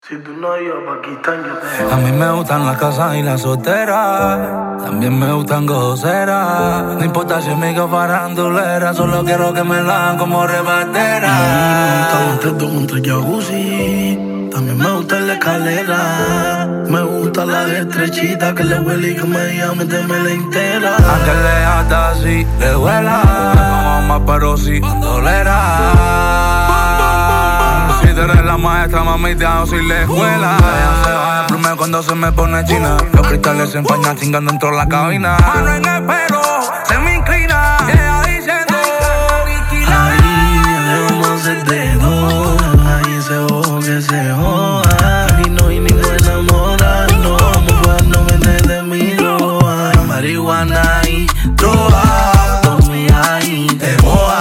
Si tú no ibas pa' Pakistán, yo te... A mí me gustan las casas y las solteras. También me gustan goceras. No importa si es mi farandulera, solo quiero que me la hagan como rebatera. Me gustan los tetos contra el jacuzzi. También me gusta la escalera. Me gusta la estrechita que le huele y que me diga métemela entera. A que le ata así, le duela. Como más pero sí, tolera. Si tú eres la maestra, mami, te hago sin la escuela. Ella se va de plume cuando se me pone china. Los cristales se empañan chingando dentro de la cabina. Mano en el pelo, se me inclina. Ella diciendo ahí le vamos a hacer dedo. Ahí ese ojo que se joda. Aquí no hay ningún enamorado. No vamos a podernos vender de mi ropa. Marihuana y droga. Tome ahí, te moja.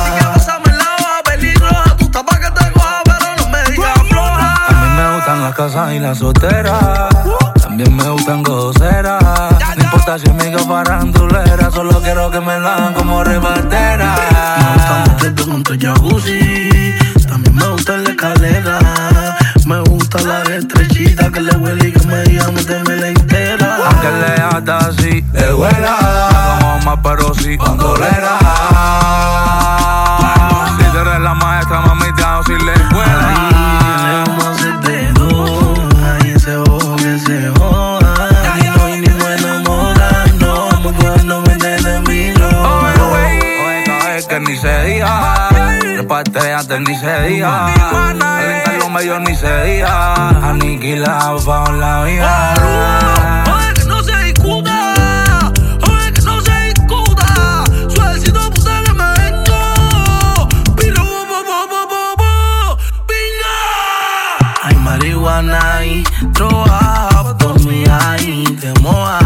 Las casas y las solteras. También me gustan goceras. No importa si es mi farandulera, solo quiero que me la hagan como rebatera. Me gustan los tetos contra el jacuzzi. También me gusta la escalera. Me gusta la estrechita que le huele y que me diga métemela entera. Aunque le ata así, le duela. Como más pero sí, con tolera. Si tú eres la maestra, mami, te hago sin la escuela. Ni se diga, repatriate ni se diga, calentar los medios ni se diga, aniquilado pa' la vida. Oye, que no se discuta, oye, que no se discuta, suavecito puta que me vengo, pilo, pinga. Hay marihuana y droga, por mí ahí te moja.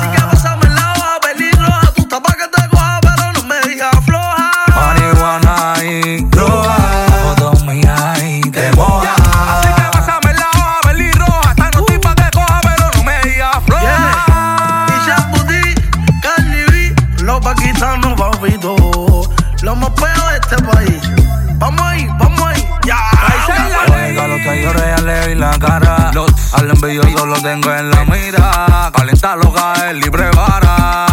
Lo más peor de este país. Vamos ahí, ya. Oiga, los talleres ya le vi la cara. Al envidioso lo tengo en la mira. Calenta loca, es libre vara.